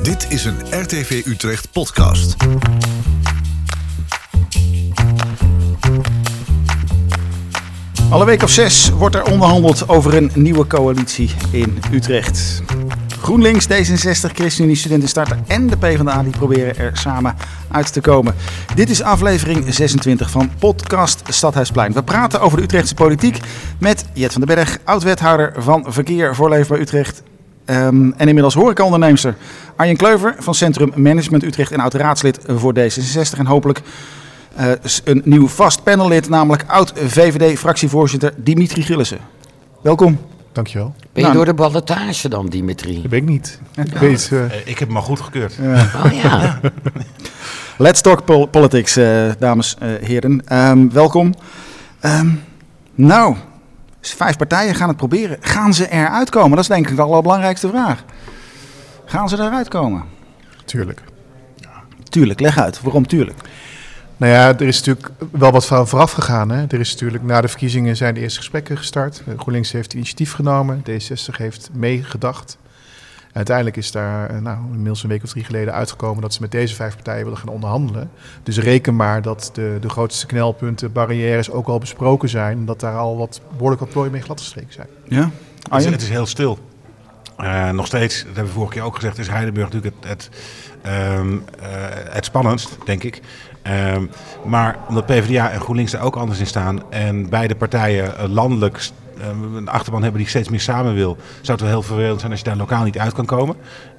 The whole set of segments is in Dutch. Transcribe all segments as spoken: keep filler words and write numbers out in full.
Dit is een R T V Utrecht podcast. Alle week of zes wordt er onderhandeld over een nieuwe coalitie in Utrecht. GroenLinks, D zesenzestig, ChristenUnie, Studentenstarter en de PvdA die proberen er samen uit te komen. Dit is aflevering zesentwintig van podcast Stadhuisplein. We praten over de Utrechtse politiek met Jet van den Berg, oud-wethouder van Verkeer voor Leefbaar Utrecht. Um, en inmiddels horecaonderneemster Arjen Kleuver van Centrum Management Utrecht en oud-raadslid voor D zesenzestig. En hopelijk uh, een nieuw vast panellid, namelijk oud-V V D-fractievoorzitter Dimitri Gillissen. Welkom. Dankjewel. Ben je nou, door de ballotage dan, Dimitri? Dat ben ik niet. Ja. Ik, weet, uh... ik heb hem al goedgekeurd. Ja. Oh ja. Let's talk pol- politics, uh, dames en uh, heren. Um, welkom. Um, nou... Vijf partijen gaan het proberen. Gaan ze eruit komen? Dat is denk ik de allerbelangrijkste vraag. Gaan ze eruit komen? Tuurlijk. Ja. Tuurlijk, leg uit. Waarom tuurlijk? Nou ja, er is natuurlijk wel wat vooraf gegaan. Hè? Er is natuurlijk na de verkiezingen zijn de eerste gesprekken gestart. GroenLinks heeft initiatief genomen. D zesenzestig heeft meegedacht. En uiteindelijk is daar nou, inmiddels een week of drie geleden uitgekomen dat ze met deze vijf partijen willen gaan onderhandelen. Dus reken maar dat de, de grootste knelpunten, barrières ook al besproken zijn. En dat daar al wat behoorlijk wat plooien mee gladgestreken zijn. Ja? Het is, het is heel stil. Uh, nog steeds, dat hebben we vorige keer ook gezegd, is Heidenburg natuurlijk het, het, um, uh, het spannendst, denk ik. Um, maar omdat PvdA en GroenLinks er ook anders in staan en beide partijen uh, landelijk een achterban hebben die steeds meer samen wil, zou het wel heel vervelend zijn als je daar lokaal niet uit kan komen.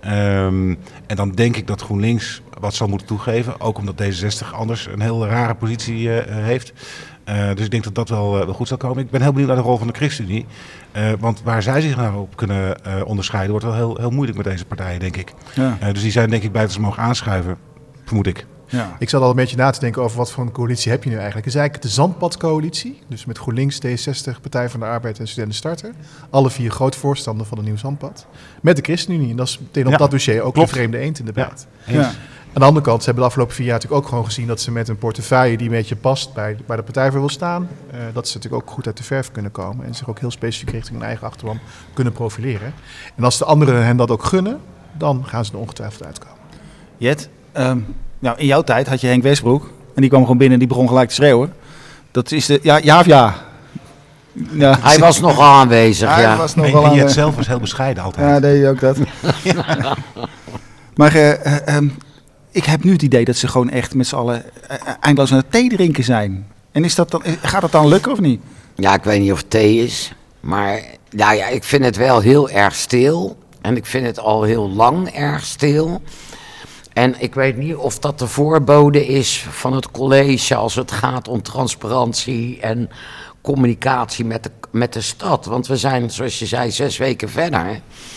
Um, en dan denk ik dat GroenLinks wat zal moeten toegeven, ook omdat D zesenzestig anders een heel rare positie uh, heeft. Uh, dus ik denk dat dat wel, uh, wel goed zal komen. Ik ben heel benieuwd naar de rol van de ChristenUnie. Uh, want waar zij zich nou op kunnen uh, onderscheiden, wordt wel heel, heel moeilijk met deze partijen, denk ik. Ja. Uh, dus die zijn denk ik bij dat ze mogen aanschuiven, vermoed ik. Ja. Ik zat al een beetje na te denken over wat voor een coalitie heb je nu eigenlijk. Het is eigenlijk de Zandpadcoalitie. Dus met GroenLinks, D zesenzestig, Partij van de Arbeid en Studentenstarter. Alle vier groot voorstander van een nieuw Zandpad. Met de ChristenUnie. En dat is meteen op ja, dat dossier ook klopt. De vreemde eend in de bijt. Ja. Ja. Aan de andere kant, ze hebben de afgelopen vier jaar natuurlijk ook gewoon gezien dat ze met een portefeuille die een beetje past bij, bij de partij voor wil staan. Uh, dat ze natuurlijk ook goed uit de verf kunnen komen. En zich ook heel specifiek richting hun eigen achterban kunnen profileren. En als de anderen hen dat ook gunnen, dan gaan ze er ongetwijfeld uitkomen. Jet, um... nou, in jouw tijd had je Henk Westbroek. En die kwam gewoon binnen en die begon gelijk te schreeuwen. Dat is de... Ja, ja of ja? ja. Hij was nogal aanwezig, ja. Hij was nogal en aanwezig. Je zelf was heel bescheiden altijd. Ja, deed je ook dat. ja. Maar uh, uh, um, ik heb nu het idee dat ze gewoon echt met z'n allen uh, eindeloos aan het thee drinken zijn. En is dat dan, gaat dat dan lukken of niet? Ja, ik weet niet of het thee is. Maar nou ja, ik vind het wel heel erg stil. En ik vind het al heel lang erg stil. En ik weet niet of dat de voorbode is van het college als het gaat om transparantie en communicatie met de, met de stad. Want we zijn, zoals je zei, zes weken verder.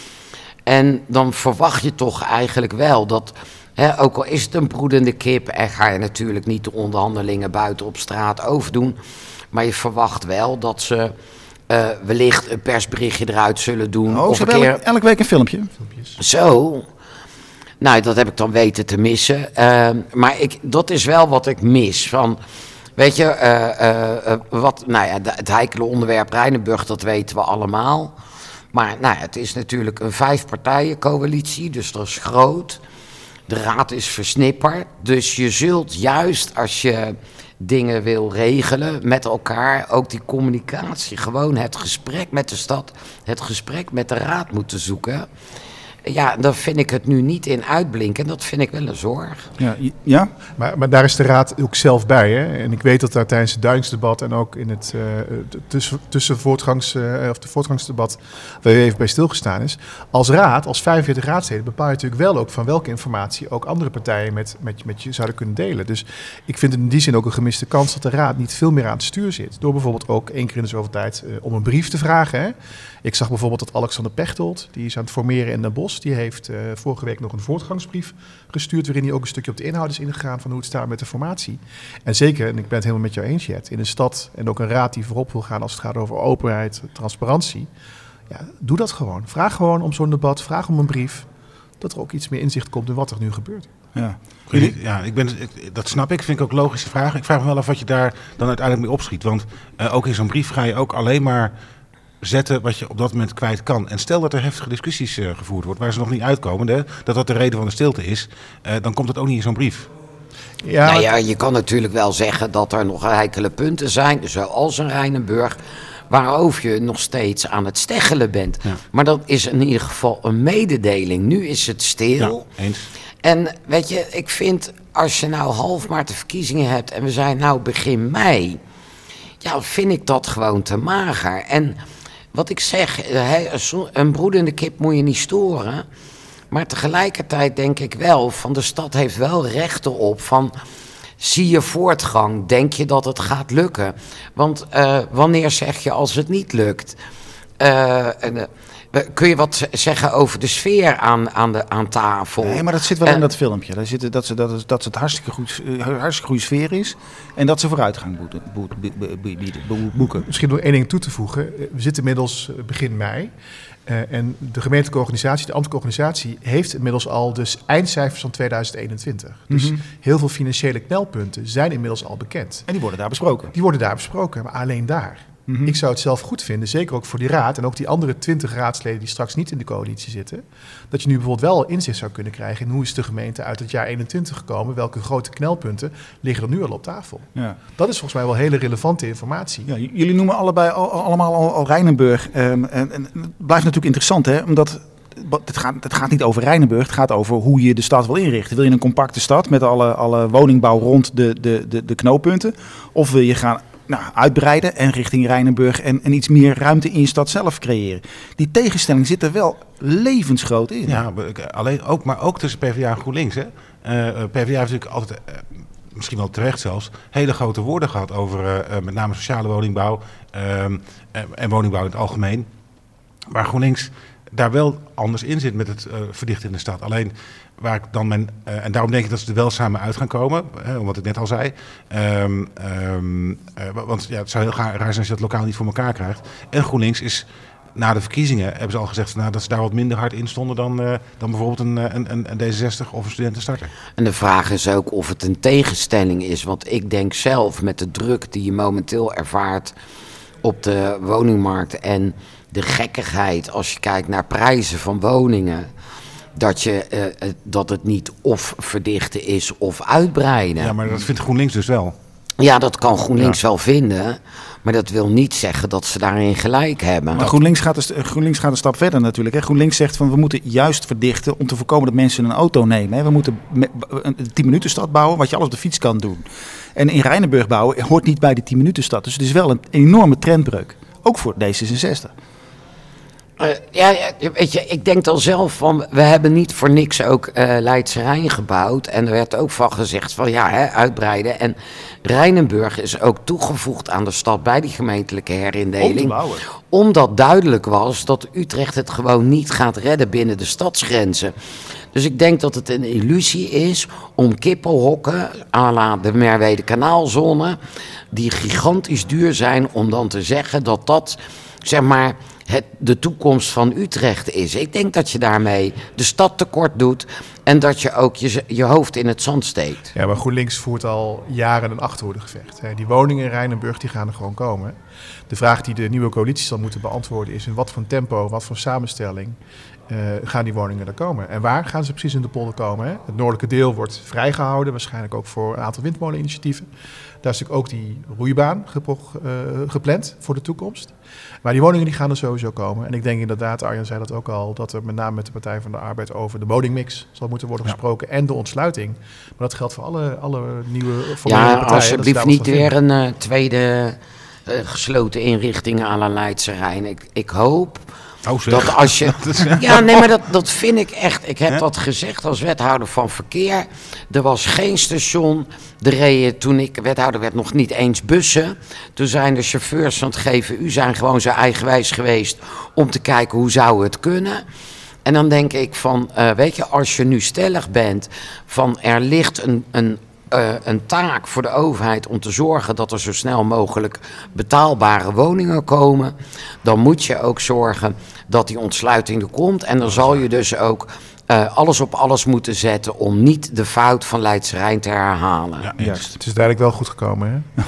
En dan verwacht je toch eigenlijk wel dat, hè, ook al is het een broedende kip en ga je natuurlijk niet de onderhandelingen buiten op straat overdoen. Maar je verwacht wel dat ze uh, wellicht een persberichtje eruit zullen doen. Oh, of ze een hebben keer... elke, elke week een filmpje. Zo... Nou, dat heb ik dan weten te missen. Uh, maar ik, dat is wel wat ik mis. Van, weet je, uh, uh, uh, wat, nou ja, de, het heikele onderwerp Rijnenburg, dat weten we allemaal. Maar nou ja, het is natuurlijk een vijfpartijencoalitie, dus dat is groot. De raad is versnipperd. Dus je zult juist als je dingen wil regelen met elkaar, ook die communicatie, gewoon het gesprek met de stad, het gesprek met de raad moeten zoeken. Ja, daar vind ik het nu niet in uitblinken. En dat vind ik wel een zorg. Ja, ja? Maar, maar daar is de raad ook zelf bij. Hè? En ik weet dat daar tijdens het duingsdebat en ook in het uh, tussen, tussen voortgangs, uh, of de voortgangsdebat waar u even bij stilgestaan is. Als raad, als vijfenveertig raadsleden, bepaal je natuurlijk wel ook van welke informatie ook andere partijen met, met, met je zouden kunnen delen. Dus ik vind het in die zin ook een gemiste kans dat de raad niet veel meer aan het stuur zit. Door bijvoorbeeld ook één keer in de zoveel tijd uh, om een brief te vragen. Hè? Ik zag bijvoorbeeld dat Alexander Pechtold, die is aan het formeren in Den Bosch, die heeft uh, vorige week nog een voortgangsbrief gestuurd, waarin hij ook een stukje op de inhoud is ingegaan van hoe het staat met de formatie. En zeker, en ik ben het helemaal met jou eens, Jet, in een stad en ook een raad die voorop wil gaan als het gaat over openheid, transparantie. Ja, doe dat gewoon. Vraag gewoon om zo'n debat, vraag om een brief, dat er ook iets meer inzicht komt in wat er nu gebeurt. Ja, ja ik ben, dat snap ik, vind ik ook logische vragen. Ik vraag me wel af wat je daar dan uiteindelijk mee opschiet. Want uh, ook in zo'n brief ga je ook alleen maar zetten wat je op dat moment kwijt kan. En stel dat er heftige discussies uh, gevoerd wordt waar ze nog niet uitkomen, hè, dat dat de reden van de stilte is, uh, dan komt het ook niet in zo'n brief. Ja, Nou ja, je kan natuurlijk wel zeggen dat er nog heikele punten zijn, zoals een Rijnenburg, waarover je nog steeds aan het steggelen bent. Ja. Maar dat is in ieder geval een mededeling. Nu is het stil. Ja, eens. En weet je, ik vind, als je nou half maart de verkiezingen hebt en we zijn nou begin mei, ja, vind ik dat gewoon te mager. En wat ik zeg, een broedende kip moet je niet storen. Maar tegelijkertijd denk ik wel, van de stad heeft wel rechten op van, zie je voortgang, denk je dat het gaat lukken? Want uh, wanneer zeg je als het niet lukt? Uh, uh, kun je wat zeggen over de sfeer aan, aan, de, aan tafel? Nee, maar dat zit wel uh, in dat filmpje. Daar zit, dat, ze, dat, het, dat het hartstikke goed, hartstikke goede sfeer is en dat ze vooruitgang boeten, boeten, boeken. Misschien nog één ding toe te voegen. We zitten inmiddels begin mei. Uh, en de gemeentelijke organisatie, de ambtelijke organisatie, heeft inmiddels al dus eindcijfers van tweeduizend eenentwintig. Dus Mm-hmm. heel veel financiële knelpunten zijn inmiddels al bekend. En die worden daar besproken. Die worden daar besproken, maar alleen daar. Mm-hmm. Ik zou het zelf goed vinden, zeker ook voor die raad en ook die andere twintig raadsleden die straks niet in de coalitie zitten, dat je nu bijvoorbeeld wel inzicht zou kunnen krijgen in hoe is de gemeente uit het jaar eenentwintig gekomen, welke grote knelpunten liggen er nu al op tafel. Ja. Dat is volgens mij wel hele relevante informatie. Ja, j- jullie noemen allebei al, allemaal al, al Rijnenburg. Um, en, en het blijft natuurlijk interessant, hè, omdat het gaat, het gaat niet over Rijnenburg, het gaat over hoe je de stad wil inrichten. Wil je een compacte stad met alle, alle woningbouw rond de, de, de, de knooppunten, of wil je gaan Nou, uitbreiden en richting Rijnenburg en, en iets meer ruimte in je stad zelf creëren. Die tegenstelling zit er wel levensgroot in. Ja, alleen ook, maar ook tussen PvdA en GroenLinks. Hè. Uh, PvdA heeft natuurlijk altijd, uh, misschien wel terecht zelfs, hele grote woorden gehad over uh, met name sociale woningbouw uh, en woningbouw in het algemeen. Waar GroenLinks daar wel anders in zit met het uh, verdichten in de stad. Alleen waar ik dan mijn, uh, en daarom denk ik dat ze er wel samen uit gaan komen, hè, wat ik net al zei. Um, um, uh, want ja, het zou heel raar zijn als je dat lokaal niet voor elkaar krijgt. En GroenLinks is na de verkiezingen, hebben ze al gezegd van, nou, dat ze daar wat minder hard in stonden dan, uh, dan bijvoorbeeld een, een, een, een D zesenzestig of een studentenstarter. En de vraag is ook of het een tegenstelling is. Want ik denk zelf met de druk die je momenteel ervaart op de woningmarkt en de gekkigheid als je kijkt naar prijzen van woningen, dat, je, uh, dat het niet of verdichten is of uitbreiden. Ja, maar dat vindt GroenLinks dus wel. Ja, dat kan GroenLinks Ja. wel vinden, maar dat wil niet zeggen dat ze daarin gelijk hebben. Maar GroenLinks gaat, een, GroenLinks gaat een stap verder natuurlijk. Hè. GroenLinks zegt van we moeten juist verdichten om te voorkomen dat mensen een auto nemen. Hè. We moeten een tien minuten stad bouwen, wat je alles op de fiets kan doen. En in Rijnenburg bouwen hoort niet bij de tien minuten stad. Dus het is wel een enorme trendbreuk. Ook voor D zesenzestig. Uh, ja, ja, weet je, ik denk dan zelf van, we hebben niet voor niks ook uh, Leidse Rijn gebouwd. En er werd ook van gezegd van ja, hè, uitbreiden. En Rijnenburg is ook toegevoegd aan de stad bij die gemeentelijke herindeling. Om te bouwen. Omdat duidelijk was dat Utrecht het gewoon niet gaat redden binnen de stadsgrenzen. Dus ik denk dat het een illusie is om kippenhokken à la de Merwede Kanaalzone, die gigantisch duur zijn, om dan te zeggen dat dat, zeg maar, het, de toekomst van Utrecht is. Ik denk dat je daarmee de stad tekort doet en dat je ook je, je hoofd in het zand steekt. Ja, maar GroenLinks voert al jaren een achterhoedegevecht. Die woningen in Rijnenburg die gaan er gewoon komen. De vraag die de nieuwe coalitie zal moeten beantwoorden is in wat voor tempo, wat voor samenstelling uh, gaan die woningen er komen. En waar gaan ze precies in de polder komen? Hè? Het noordelijke deel wordt vrijgehouden, waarschijnlijk ook voor een aantal windmoleninitiatieven. Daar is natuurlijk ook die roeibaan gepro- uh, gepland voor de toekomst. Maar die woningen die gaan er sowieso komen. En ik denk inderdaad, Arjan zei dat ook al, dat er met name met de Partij van de Arbeid over de woningmix zal moeten worden gesproken. Ja. En de ontsluiting. Maar dat geldt voor alle, alle nieuwe formerende Ja, partijen. alsjeblieft niet weer een uh, tweede uh, gesloten inrichting à la Leidse Rijn. Ik, ik hoop Oh, zeg. dat als je... Ja, nee, maar dat, dat vind ik echt. Ik heb Ja? dat gezegd als wethouder van verkeer. Er was geen station. Er reden, toen ik wethouder werd, nog niet eens bussen. Toen zijn de chauffeurs van het G V U zijn gewoon zo eigenwijs geweest om te kijken hoe zou het kunnen. En dan denk ik van, uh, weet je, als je nu stellig bent van er ligt een, een, uh, een taak voor de overheid om te zorgen dat er zo snel mogelijk betaalbare woningen komen, dan moet je ook zorgen dat die ontsluiting er komt. En dan zal je dus ook uh, alles op alles moeten zetten om niet de fout van Leidse Rijn te herhalen. Ja, Juist. Het is duidelijk wel goed gekomen, hè?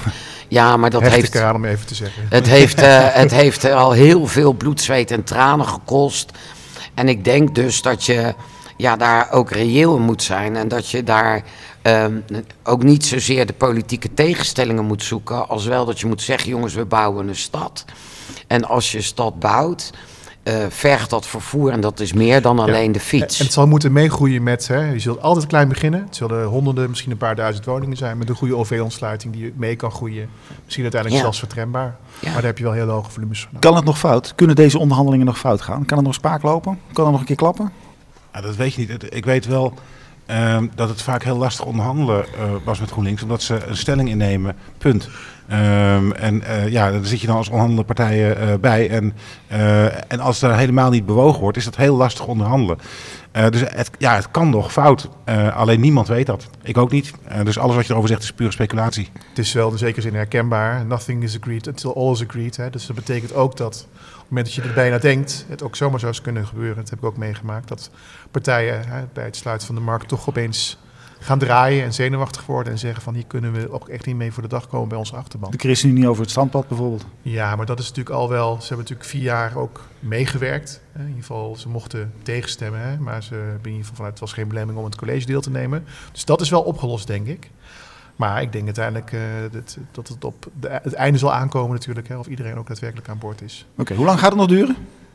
Ja, maar dat Hecht heeft... ik eraan om even te zeggen. Het heeft, uh, het heeft al heel veel bloed, zweet en tranen gekost. En ik denk dus dat je ja, daar ook reëel in moet zijn. En dat je daar um, ook niet zozeer de politieke tegenstellingen moet zoeken. Als wel dat je moet zeggen, jongens, we bouwen een stad. En als je een stad bouwt, uh, vergt dat vervoer. En dat is meer dan alleen ja. de fiets. En het zal moeten meegroeien met, hè, je zult altijd klein beginnen. Het zullen honderden, misschien een paar duizend woningen zijn. Met een goede O V-ontsluiting die mee kan groeien. Misschien uiteindelijk ja. zelfs vertrenbaar. Ja. Maar daar heb je wel heel hoge volumes van. Kan het nog fout? Kunnen deze onderhandelingen nog fout gaan? Kan het nog spaak lopen? Kan het nog een keer klappen? Ja, dat weet je niet. Ik weet wel um, dat het vaak heel lastig onderhandelen uh, was met GroenLinks. Omdat ze een stelling innemen. Punt. Um, en uh, ja, daar zit je dan als onderhandelende partijen uh, bij. En, uh, en als er helemaal niet bewogen wordt, is dat heel lastig onderhandelen. Uh, dus het, ja, het kan nog fout. Uh, alleen niemand weet dat. Ik ook niet. Uh, dus alles wat je erover zegt is pure speculatie. Het is wel in zekere zin herkenbaar. Nothing is agreed until all is agreed. Hè. Dus dat betekent ook dat op het moment dat je er bijna denkt, het ook zomaar zou kunnen gebeuren. Dat heb ik ook meegemaakt. Dat partijen hè, bij het sluiten van de markt toch opeens gaan draaien en zenuwachtig worden en zeggen van hier kunnen we ook echt niet mee voor de dag komen bij onze achterban. De ChristenUnie over het standpad bijvoorbeeld. Ja, maar dat is natuurlijk al wel, ze hebben natuurlijk vier jaar ook meegewerkt. Hè. In ieder geval, ze mochten tegenstemmen, hè, maar ze hebben in ieder geval vanuit, het was geen belemmering om het college deel te nemen. Dus dat is wel opgelost, denk ik. Maar ik denk uiteindelijk uh, dat, dat het op de, het einde zal aankomen natuurlijk, hè, of iedereen ook daadwerkelijk aan boord is. Oké, okay, hoe lang gaat het nog duren?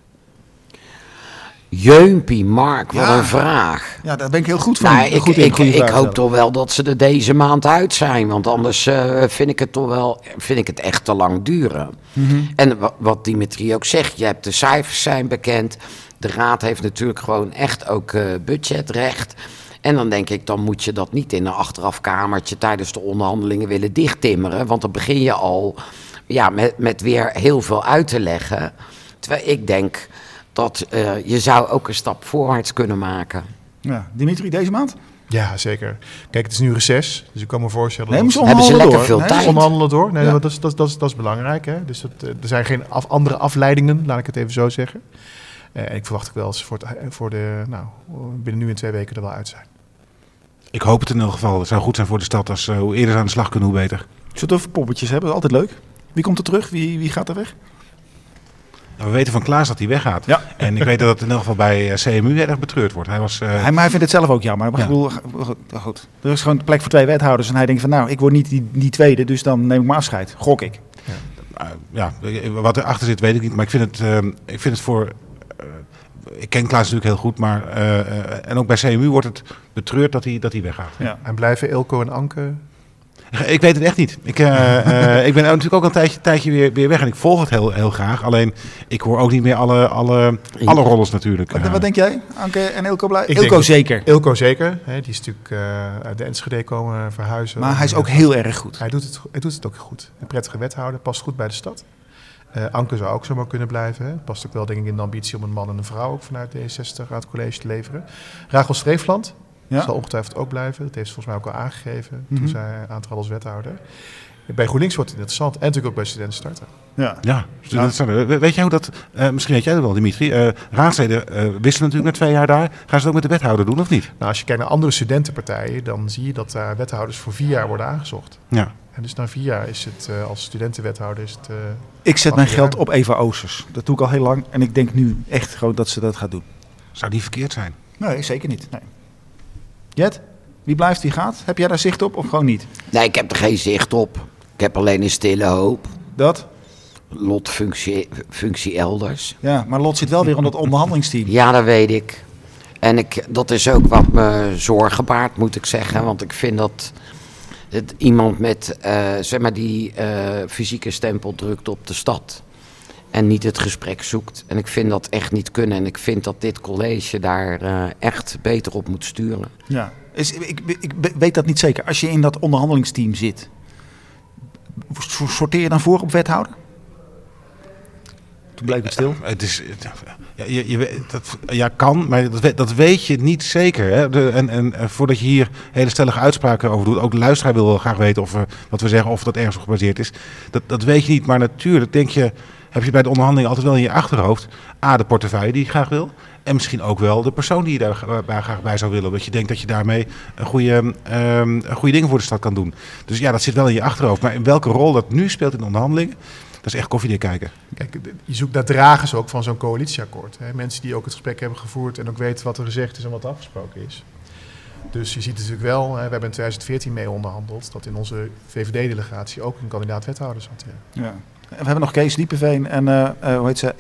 Jeumpie, Mark, wat ja. een vraag. Ja, daar ben ik heel goed van. Nou, ik, goed ik, ik, ik hoop toch wel dat ze er deze maand uit zijn. Want anders uh, vind ik het toch wel, vind ik het echt te lang duren. Mm-hmm. En wat, wat Dimitri ook zegt, je hebt de cijfers zijn bekend. De raad heeft natuurlijk gewoon echt ook uh, budgetrecht. En dan denk ik, dan moet je dat niet in een achterafkamertje tijdens de onderhandelingen willen dichttimmeren. Want dan begin je al ja, met, met weer heel veel uit te leggen. Terwijl ik denk dat uh, je zou ook een stap voorwaarts kunnen maken. Ja, Dimitri, deze maand? Ja, zeker. Kijk, het is nu reces, dus ik kan me voorstellen... Nee, dat ze hebben ze lekker door. veel nee, tijd. Onderhandelen door. Nee, ja. dat, is, dat, is, dat, is, dat is belangrijk. Hè? Dus dat, er zijn geen af, andere afleidingen, laat ik het even zo zeggen. Uh, en ik verwacht ook wel dat ze voor, het, voor de, nou, binnen nu en twee weken er wel uit zijn. Ik hoop het in elk geval. Het zou goed zijn voor de stad. Als uh, hoe eerder ze aan de slag kunnen, hoe beter. Zullen we het over poppetjes hebben? Dat is altijd leuk. Wie komt er terug? Wie, wie gaat er weg? We weten van Klaas dat hij weggaat. Ja. En ik weet dat het in elk geval bij C M U erg betreurd wordt. Hij was, uh... hij, maar hij vindt het zelf ook jammer. Maar ja. ik bedoel, goed. Er is gewoon plek voor twee wethouders. En hij denkt van nou, ik word niet die, die tweede, dus dan neem ik maar afscheid. Gok ik. Ja. Uh, ja, wat erachter zit weet ik niet. Maar ik vind het, uh, ik vind het voor... Uh, ik ken Klaas natuurlijk heel goed, maar... Uh, uh, en ook bij C M U wordt het betreurd dat hij, dat hij weggaat. Ja. En blijven Eelco en Anke... Ik weet het echt niet. Ik, uh, uh, ik ben natuurlijk ook een tijdje, tijdje weer, weer weg en ik volg het heel, heel graag. Alleen, ik hoor ook niet meer alle, alle, alle rollers natuurlijk. Wat, wat denk jij? Anke en Eelco blijven? Eelco zeker. Eelco zeker. Hè, die is natuurlijk uh, uit de Enschede komen verhuizen. Maar hij is ook heel erg goed. Hij doet het, hij doet het ook goed. Een prettige wethouder, past goed bij de stad. Uh, Anke zou ook zomaar kunnen blijven. Hè. Past ook wel denk ik in de ambitie om een man en een vrouw ook vanuit D zestig aan het college te leveren. Rachel Streefland. Ja. Dat zal ongetwijfeld ook blijven. Dat heeft ze volgens mij ook al aangegeven mm-hmm. toen zij aantrad als wethouder. Bij GroenLinks wordt het interessant. En natuurlijk ook bij Studenten Starten. Ja, ja, Studenten Starten. Weet jij hoe dat... Uh, misschien weet jij dat wel, Dimitri. Uh, raadsleden uh, wisselen natuurlijk na twee jaar daar. Gaan ze het ook met de wethouder doen of niet? Nou, als je kijkt naar andere studentenpartijen, dan zie je dat daar uh, wethouders voor vier jaar worden aangezocht. Ja. En dus na vier jaar is het uh, als studentenwethouder is het... Uh, ik zet mijn geld op Eva Oosters. Dat doe ik al heel lang. En ik denk nu echt gewoon dat ze dat gaat doen. Zou die verkeerd zijn? Nee, zeker niet. Nee. Jet, wie blijft, wie gaat? Heb jij daar zicht op of gewoon niet? Nee, ik heb er geen zicht op. Ik heb alleen een stille hoop. Dat? Lot functie, functie elders. Ja, maar Lot zit wel weer onder het onderhandelingsteam. Ja, dat weet ik. En ik, dat is ook wat me zorgen baart, moet ik zeggen. Want ik vind dat het iemand met uh, zeg maar die uh, fysieke stempel drukt op de stad. En niet het gesprek zoekt. En ik vind dat echt niet kunnen. En ik vind dat dit college daar uh, echt beter op moet sturen. Ja, is, ik, ik weet dat niet zeker. Als je in dat onderhandelingsteam zit, sorteer je dan voor op wethouder? Toen bleef het stil. Uh, het is, ja, je, je, dat, ja, kan, maar dat, dat weet je niet zeker. Hè? De, en, en uh, voordat je hier hele stellige uitspraken over doet, ook de luisteraar wil wel graag weten of uh, wat we zeggen, of dat ergens op gebaseerd is. Dat, dat weet je niet, maar natuurlijk denk je... heb je bij de onderhandeling altijd wel in je achterhoofd A, de portefeuille die je graag wil. En misschien ook wel de persoon die je daar bij, graag bij zou willen. Dat je denkt dat je daarmee een goede, um, goede dingen voor de stad kan doen. Dus ja, dat zit wel in je achterhoofd. Maar in welke rol dat nu speelt in de onderhandelingen, dat is echt koffiedik kijken. Kijk, je zoekt naar dragers ook van zo'n coalitieakkoord. Hè? Mensen die ook het gesprek hebben gevoerd en ook weten wat er gezegd is en wat er afgesproken is. Dus je ziet natuurlijk wel, hè, we hebben in twintig veertien mee onderhandeld, dat in onze V V D-delegatie ook een kandidaat wethouder zat. Ja. Ja. We hebben nog Kees Diepenveen en uh, uh, hoe heet ze?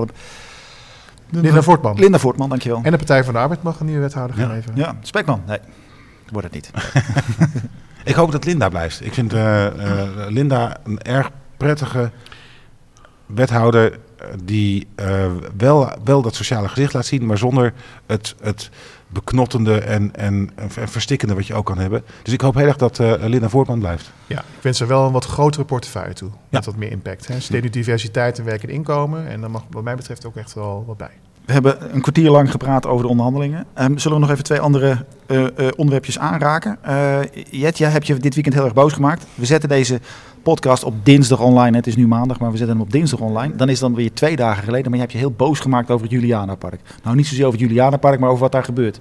Linda Voortman. Linda Voortman, dankjewel. En de Partij van de Arbeid mag een nieuwe wethouder gaan ja. leveren. Ja, Spekman. Nee, wordt het niet. Ik hoop dat Linda blijft. Ik vind uh, uh, Linda een erg prettige wethouder die uh, wel, wel dat sociale gezicht laat zien, maar zonder het, het beknottende en, en, en verstikkende wat je ook kan hebben. Dus ik hoop heel erg dat uh, Linda Voortman blijft. Ja, ik wens er wel een wat grotere portefeuille toe. Met Ja. wat meer impact. Hè. Ze deed nu diversiteit en werk en inkomen. En daar mag wat mij betreft ook echt wel wat bij. We hebben een kwartier lang gepraat over de onderhandelingen. Um, zullen we nog even twee andere uh, uh, onderwerpjes aanraken? Uh, Jet, jij hebt je dit weekend heel erg boos gemaakt. We zetten deze podcast op dinsdag online. Het is nu maandag, maar we zetten hem op dinsdag online. Dan is het dan weer twee dagen geleden. Maar je hebt je heel boos gemaakt over het Julianapark. Nou, niet zozeer over het Julianapark, maar over wat daar gebeurt.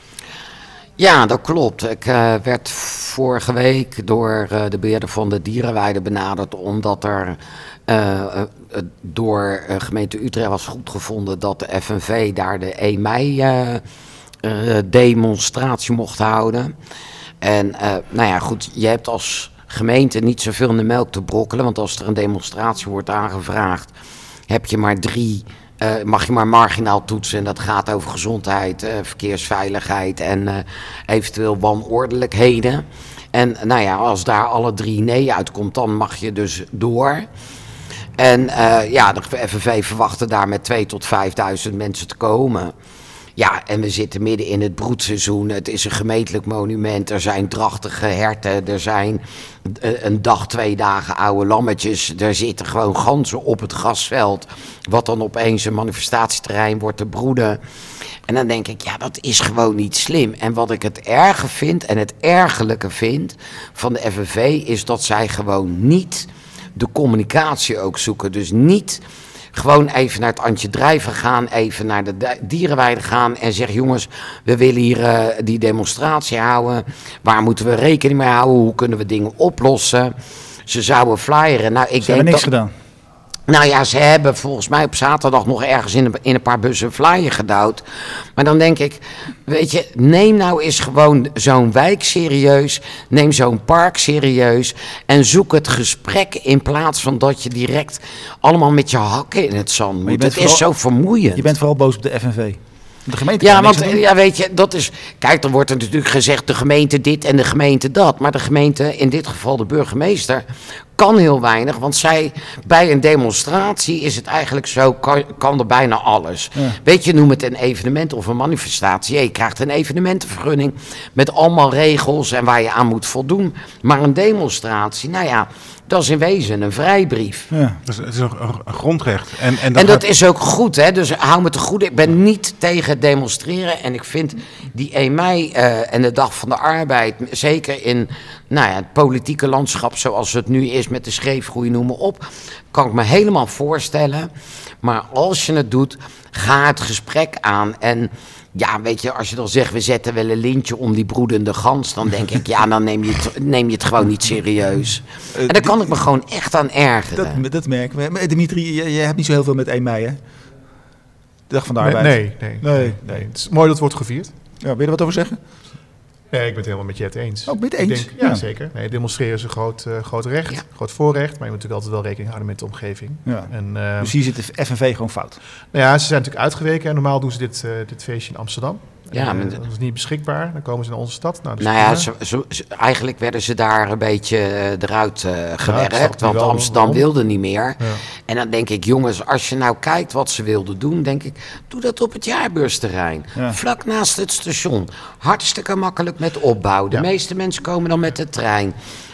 Ja, dat klopt. Ik uh, werd vorige week door uh, de beheerder van de dierenweide benaderd, omdat er uh, uh, door uh, gemeente Utrecht was goedgevonden dat de F N V daar de één mei uh, uh, demonstratie mocht houden. En uh, nou ja, goed, je hebt als gemeente niet zoveel in de melk te brokkelen, want als er een demonstratie wordt aangevraagd, heb je maar drie... Uh, mag je maar marginaal toetsen en dat gaat over gezondheid, uh, verkeersveiligheid en uh, eventueel wanordelijkheden. En nou ja, als daar alle drie nee uitkomt, dan mag je dus door. En uh, ja, de F N V verwachtte daar met tweeduizend tot vijfduizend mensen te komen. Ja, en we zitten midden in het broedseizoen. Het is een gemeentelijk monument. Er zijn drachtige herten. Er zijn een dag, twee dagen oude lammetjes. Er zitten gewoon ganzen op het grasveld. Wat dan opeens een manifestatieterrein wordt te broeden. En dan denk ik, ja, dat is gewoon niet slim. En wat ik het erge vind en het ergerlijke vind van de F N V is dat zij gewoon niet de communicatie ook zoeken. Dus niet gewoon even naar het Antje Drijven gaan, even naar de dierenweide gaan en zeggen, jongens, we willen hier uh, die demonstratie houden. Waar moeten we rekening mee houden? Hoe kunnen we dingen oplossen? Ze zouden flyeren. Nou, ik Ze denk hebben niks dat, gedaan. Nou ja, ze hebben volgens mij op zaterdag nog ergens in een, in een paar bussen een flyer gedouwd. Maar dan denk ik, weet je, neem nou eens gewoon zo'n wijk serieus. Neem zo'n park serieus. En zoek het gesprek in plaats van dat je direct allemaal met je hakken in het zand moet. Het vooral, is zo vermoeiend. Je bent vooral boos op de F N V. De gemeente ja, want ja, weet je, dat is. Kijk, dan wordt er natuurlijk gezegd de gemeente dit en de gemeente dat. Maar de gemeente, in dit geval de burgemeester, kan heel weinig. Want zij, bij een demonstratie is het eigenlijk zo, kan, kan er bijna alles. Ja. Weet je, noem het een evenement of een manifestatie. Je krijgt een evenementenvergunning met allemaal regels en waar je aan moet voldoen. Maar een demonstratie, nou ja, dat is in wezen een vrijbrief. Ja. Dus het is een, een grondrecht. En, en dat, en dat gaat... is ook goed, hè? Dus hou me te goede. Ik ben niet tegen het demonstreren. En ik vind die één mei uh, en de Dag van de Arbeid, zeker in nou ja, het politieke landschap zoals het nu is met de scheefgroei, noem maar op, kan ik me helemaal voorstellen. Maar als je het doet, ga het gesprek aan. En ja, weet je, als je dan zegt, we zetten wel een lintje om die broedende gans, dan denk ik, ja, dan neem je het, neem je het gewoon niet serieus. En daar kan ik me gewoon echt aan ergeren. Dat, dat merken we. Maar Dimitri, je, je hebt niet zo heel veel met één mei, hè? De Dag van de Arbeid. Nee, nee, nee. nee. nee. Het is mooi dat het wordt gevierd. Ja, wil je er wat over zeggen? Nee, ik ben het helemaal met je het eens. Oh, ben je het eens? Ik denk, ja, ja, zeker. Nee, demonstreren is een groot, uh, groot recht, ja. groot voorrecht. Maar je moet natuurlijk altijd wel rekening houden met de omgeving. Ja. En, uh, dus hier zit de F N V gewoon fout? Nou ja, ze zijn natuurlijk uitgeweken. En normaal doen ze dit, uh, dit feestje in Amsterdam. Ja, uh, dat is niet beschikbaar. Dan komen ze naar onze stad. Nou, dus nou ja, ze, ze, ze, eigenlijk werden ze daar een beetje uh, eruit uh, gewerkt. Want wel, Amsterdam waarom? wilde niet meer. Ja. En dan denk ik, jongens, als je nou kijkt wat ze wilden doen, denk ik, doe dat op het jaarbeursterrein. Ja. Vlak naast het station. Hartstikke makkelijk met opbouw. De ja. meeste mensen komen dan met de trein.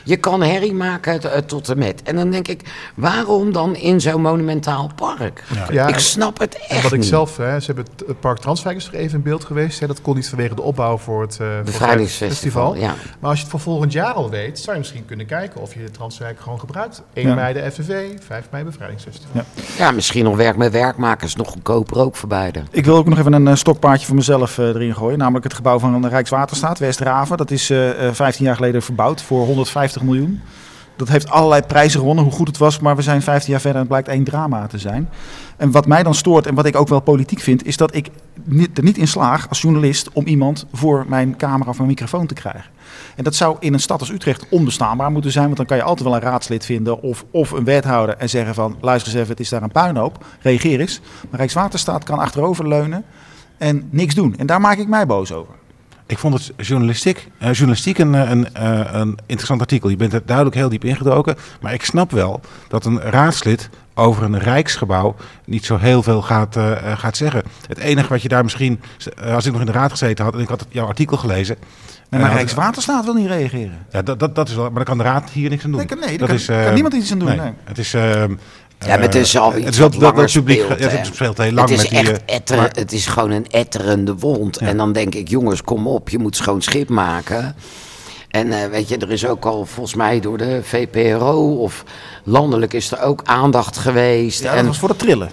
Je kan herrie maken uh, tot en met. En dan denk ik, waarom dan in zo'n monumentaal park? Ja. Ja, ik snap het echt wat ik niet. zelf, hè, ze hebben het, het park Transwijk is er even in beeld geweest. Hè, dat kon niet vanwege de opbouw voor het uh, Bevrijdingsfestival. festival. Ja. Maar als je het voor volgend jaar al weet, zou je misschien kunnen kijken of je de Transwijk gewoon gebruikt. één Ja. mei de F N V, vijf mei Bevrijdingsfestival. Ja. Ja, misschien nog werk met werkmakers, nog goedkoper ook voor beide. Ik wil ook nog even een uh, stokpaardje voor mezelf uh, erin gooien. Namelijk het gebouw van de Rijkswaterstaat, Westraven. Dat is uh, vijftien jaar geleden verbouwd voor honderdvijftig miljoen. Dat heeft allerlei prijzen gewonnen, hoe goed het was. Maar we zijn vijftien jaar verder en het blijkt één drama te zijn. En wat mij dan stoort en wat ik ook wel politiek vind, is dat ik niet, er niet in slaag als journalist om iemand voor mijn camera of mijn microfoon te krijgen. En dat zou in een stad als Utrecht onbestaanbaar moeten zijn. Want dan kan je altijd wel een raadslid vinden of, of een wethouder en zeggen van, luister eens even, het is daar een puinhoop. Reageer eens. Maar Rijkswaterstaat kan achteroverleunen en niks doen. En daar maak ik mij boos over. Ik vond het journalistiek, uh, journalistiek een, een, uh, een interessant artikel. Je bent er duidelijk heel diep ingedoken. Maar ik snap wel dat een raadslid over een rijksgebouw niet zo heel veel gaat, uh, gaat zeggen. Het enige wat je daar misschien, uh, als ik nog in de raad gezeten had en ik had jouw artikel gelezen. Nee, maar uh, Rijkswaterstaat wil niet reageren. Ja, dat, dat, dat is wel, maar daar kan de raad hier niks aan doen. Nee, kan, nee, daar dat kan, is, uh, kan niemand iets aan doen. Nee, Nee. Het is... Uh, Ja, maar het is al uh, iets het is wel, wat dat, langer dat publiek, speelt, ja, hè. het speelt heel lang Het is met die... echt uh, etter, maar- het is gewoon een etterende wond. Ja. En dan denk ik, jongens, kom op, je moet schoon schip maken. En uh, weet je, er is ook al volgens mij door de V P R O of landelijk is er ook aandacht geweest. Ja, en, dat was voor het trillen.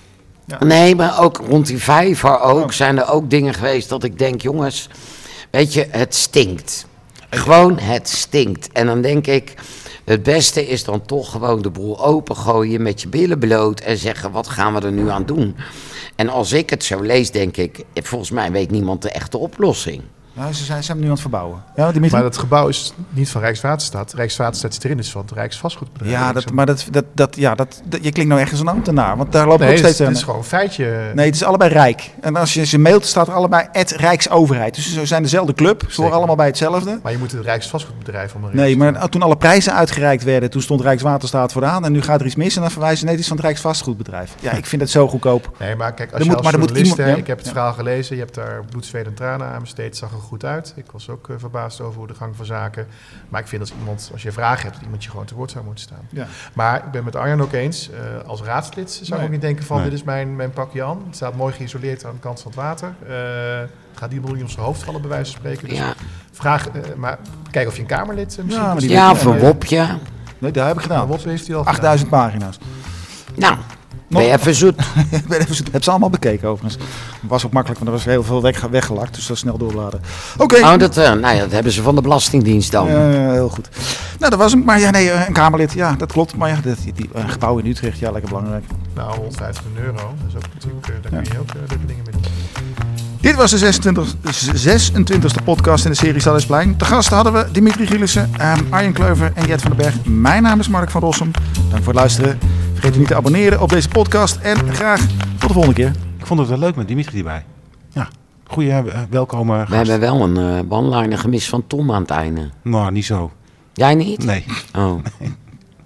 Nee, maar ook rond die vijver ook Oh. zijn er ook dingen geweest dat ik denk, jongens, weet je, het stinkt. Gewoon, het stinkt. En dan denk ik, het beste is dan toch gewoon de boel opengooien met je billen bloot en zeggen, wat gaan we er nu aan doen? En als ik het zo lees, denk ik, volgens mij weet niemand de echte oplossing. Nou, ze zijn, ze zijn nu aan het verbouwen. Ja, Dimitri? Maar dat gebouw is niet van Rijkswaterstaat. Rijkswaterstaat zit erin, is van het Rijksvastgoedbedrijf. Ja, dat, maar dat, dat, dat, ja dat, dat, je klinkt nou echt als een ambtenaar. Want daar loopt nee, ook het steeds is, een... het is gewoon een feitje. Nee, het is allebei Rijk. En als je ze mailt, staat er allebei at Rijksoverheid. Dus ze zijn dezelfde club. Ze horen Zeker. allemaal bij hetzelfde. Maar je moet het Rijksvastgoedbedrijf om een Nee, reden maar toen alle prijzen uitgereikt werden, toen stond Rijkswaterstaat vooraan. En nu gaat er iets mis en dan verwijzen ze, nee, het is van het Rijksvastgoedbedrijf. Ja, ik vind het zo goedkoop. Nee, maar kijk, als Er je moet- als maar er moet journalist, iemand- hè, ja. ik heb het Ja. verhaal gelezen, je hebt daar bloed, zweet en tranen aan besteed, het zag er goed uit. Ik was ook uh, verbaasd over hoe de gang van zaken. Maar ik vind dat iemand, als je vragen hebt, dat iemand je gewoon te woord zou moeten staan. Ja. Maar ik ben met Arjan ook eens, uh, als raadslid zou ik Nee. ook niet denken van, Nee. dit is mijn, mijn pakje aan. Het staat mooi geïsoleerd aan de kant van het water. Uh, het gaat niet om op zijn hoofd vallen, bij wijze van spreken. Dus Ja, vraag, uh, maar kijk of je een Kamerlid uh, misschien... maar die- ja of een wopje. Nee, dat heb ik gedaan. Wat heeft hij al achtduizend pagina's. Nou, ben je even zoet. Ik ben even, heb ze allemaal bekeken overigens. Het was ook makkelijk, want er was heel veel weg, weggelakt. Dus dat snel doorbladeren. Oké. Oh, dat, uh, nou ja, dat hebben ze van de Belastingdienst dan. Ja, heel goed. Nou, dat was hem. Maar ja, nee, een Kamerlid. Ja, dat klopt. Maar ja, dat, die, die, een gebouw in Utrecht, ja, lekker belangrijk. Nou, honderdvijftig miljoen euro. Dat is ook natuurlijk, uh, daar Ja. kun je ook uh, leuke dingen mee doen. Dit was de zesentwintigste podcast in de serie Stadhuisplein. Te gast hadden we Dimitri Gielissen, um, Arjen Kleuver en Jet van den Berg. Mijn naam is Mark van Rossum. Dank voor het luisteren. Vergeet u niet te abonneren op deze podcast. En graag tot de volgende keer. Ik vond het wel leuk met Dimitri erbij. Ja, goeie, uh, welkome gast. We hebben wel een uh, one-liner gemist van Tom aan het einde. Nou, niet zo. Jij niet? Nee. Oh.